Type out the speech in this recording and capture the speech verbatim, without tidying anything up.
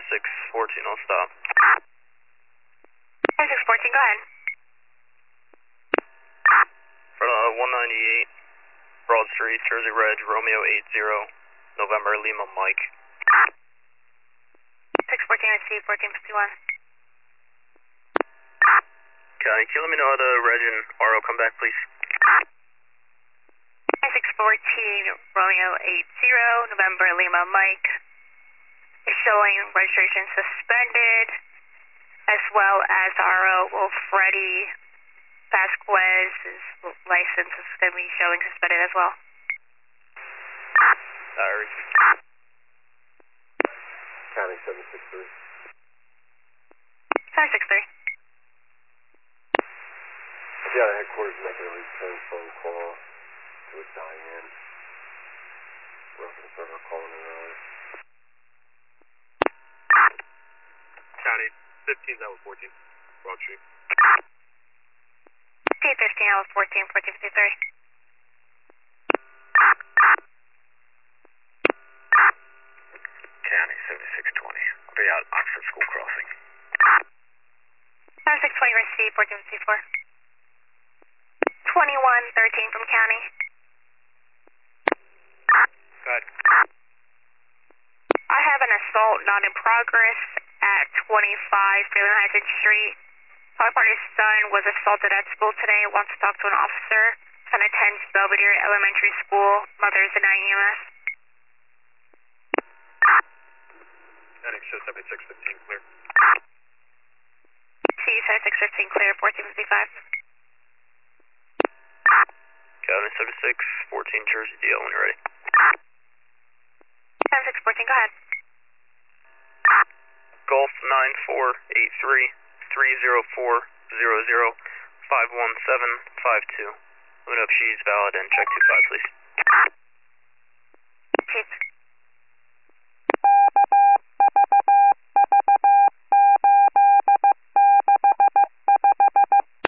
seventy-six fourteen, I'll stop. seventy-six fourteen, go ahead. For uh, one ninety-eight Broad Street, Jersey Reg, Romeo eight zero, November Lima Mike. six fourteen, I see fourteen fifty-one. County, can you let me know how the Reg and R O come back, please? six fourteen, Romeo eight zero, November Lima Mike. Is showing registration suspended, as well as R O Wilfredi Vasquez's license is going to be showing suspended as well. Sorry. County seven six three. seven six three. Yeah, the headquarters making a return phone call to a Diane. Reference server calling in earlier. County, fifteen, that was fourteen. Broad Street. T fifteen, I was fourteen, fourteen fifty-three. County, seventy-six twenty. I'll be out Oxford School Crossing. seventy-six twenty, receive, fourteen fifty-four. twenty-one thirteen from County. Go ahead. I have an assault not in progress at twenty-five Freeland Heights Street. My party's son was assaulted at school today, wants to talk to an officer. Son attends Belvedere Elementary School. Mother is a nine E M S. County, show seventy-six fifteen, clear. See, seventy-six fifteen, clear, fourteen fifty-five. County, seventy-six fourteen, Jersey D L when you're ready. seventy-six fourteen, go ahead. Golf nine four eight three three zero four zero zero five one seven five two. Let me know if she's valid and check two five, please. Chief.